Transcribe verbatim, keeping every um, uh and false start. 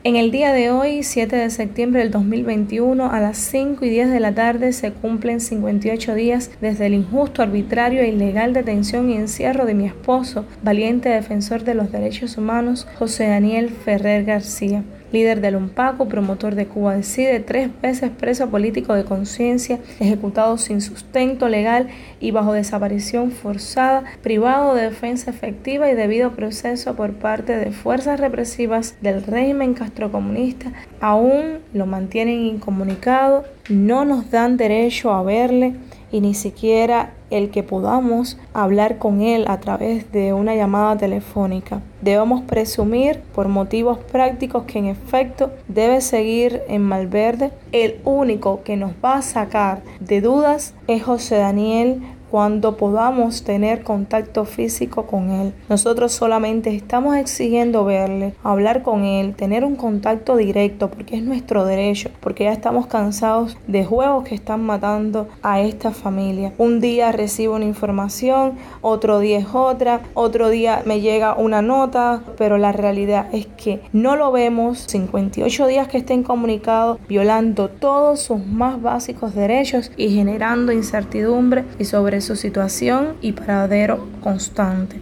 En el día de hoy, siete de septiembre del dos mil veintiuno, a las cinco y diez de la tarde, se cumplen cincuenta y ocho días desde el injusto, arbitrario e ilegal detención y encierro de mi esposo, valiente defensor de los derechos humanos, José Daniel Ferrer García, líder del UNPACU, promotor de Cuba Decide, tres veces preso político de conciencia, ejecutado sin sustento legal y bajo desaparición forzada, privado de defensa efectiva y debido proceso por parte de fuerzas represivas del régimen castrocomunista, aún lo mantienen incomunicado, no nos dan derecho a verle y ni siquiera el que podamos hablar con él a través de una llamada telefónica. Debemos presumir por motivos prácticos que en efecto debe seguir en Malverde. El único que nos va a sacar de dudas es José Daniel cuando podamos tener contacto físico con él. Nosotros solamente estamos exigiendo verle, hablar con él, tener un contacto directo porque es nuestro derecho, porque ya estamos cansados de juegos que están matando a esta familia. Un día recibo una información, otro día es otra, otro día me llega una nota, pero la realidad es que no lo vemos. cincuenta y ocho días que está incomunicado, violando todos sus más básicos derechos y generando incertidumbre y sobre su situación y paradero constante.